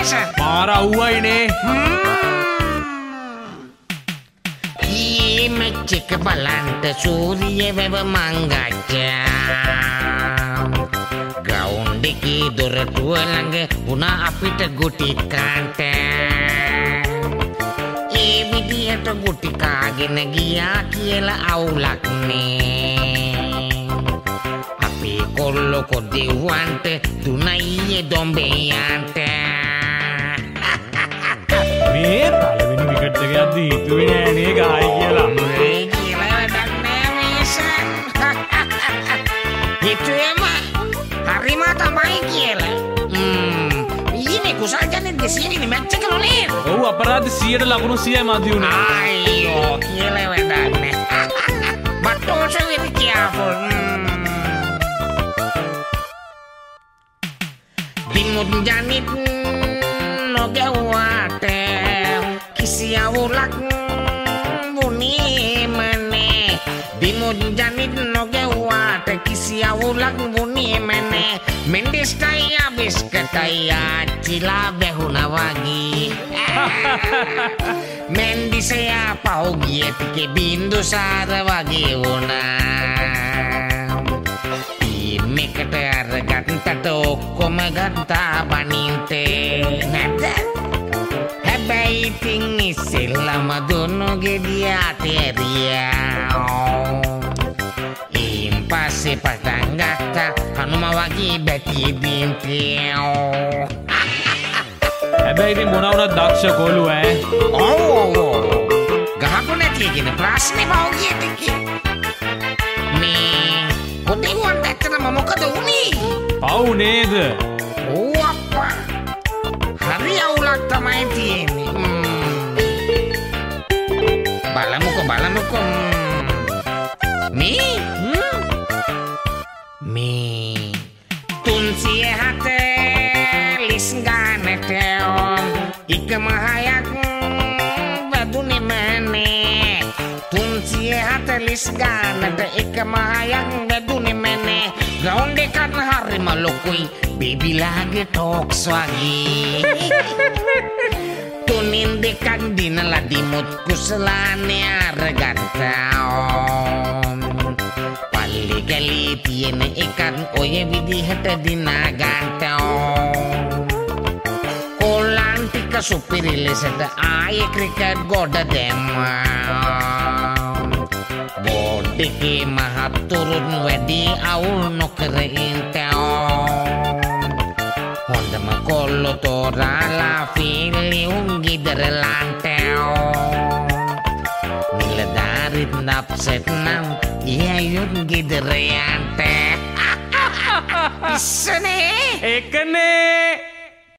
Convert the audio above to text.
මේෂන්. පාර අවුවයිනේ. මෙච්චක බලන්ට සූරිය වැව මංගච්චා. ග්‍රවුන්ඩ් එකේ දොරටුව ළඟ වුණා අපිට ගුටි කාන්ට. ඒ විදියට ගුටි කාගෙන ගියා කියලා අවුලක් නේ. අපේ කොල්ලෝ කොදෙව්වන්ට තුනයියේ දොම්බෙයන්ට. මේ පළවෙනි විකට් එක යද්දි හිතුවේ නෑනේ ගායි කියලා. මේ කියලා වැඩක් නෑ මේෂන්. හිතුවේම හරිම තමයි කියලා. ඊනේ කුසල් ජනේ 200 වෙනි මැච් එක නෝනේ. ඔව් අපරාධ 100ට ලකුණු 100යි මදි වුණා. අයියෝ කියලා වැඩක් නෑ. But also be careful. Dimut janit නොගැව්වාට කිසි අවුලක් වුණේම නෑ. දිමුත් ජනිත් නොගැව්වාට කිසි අවුලක් වුණේම නෑ. මෙන්ඩිස්ටයි අබිස්කටයි ආච්චිලා බැහුණා වගේ. මෙන්ඩිසයා පහුගිය ටිකේ බින්දුසාර වගේ වුණා. ටීම් එකට අරගත්තට ඔක්කොම ගත්තා බනින්තේ නැද්ද? හැබැයි ඉතින් ඉස්සෙල්ලම දුන්නු ගෙඩිය අතෑරියා. ඊන් පස්සේ පටන් ගත්තා හනුම වගේ බැටි බින්තේ. හැබැයි ඉතින් මොන වුණත් දක්ෂ කොළු ඈ. ඔව් ගහපු නැති කියන ප්‍රශ්නේ පහුගිය ටිකේ. මේ කොටින්වන් ඇත්තටම මොකද වුනේ? පව් නේද? ඕ අප්පා හරි අවුලක් තමයි තියෙන්නේ. බලමුකෝ මේ 340 ගානට එකම හයක් වැදුනෙම නෑ. 340 ගානට එකම හයක් වැදුනෙම නෑ. ග්‍රවුන්ඩ් එකත් හරිම ලොකුයි බේබිලාගේ ටෝක්ස් වගේ. තුනින් දෙකක් දිනලා දිමුත් කුසලානේ අරගත්තා. පල්ලි ගලේ තියෙන එකක් ඔය විදිහට දිනා ගන්නවා. කොල්ලන් ටික සුපිරි ලෙසට ආයේ ක්‍රිකට් ගොඩ දැම්මා. බෝඩ් එකේ මහත්තුරුන් වැඩි අවුල් නොකර ඉන්නවා. හොඳම කොල්ලෝ තෝරාලා ෆිල්ලියුම් ගෙදරලන්ට. නිලධාරිත් අප්සෙට් නම් එයයුත් ගෙදර යන්ට. ඉස්සනේ එකනේ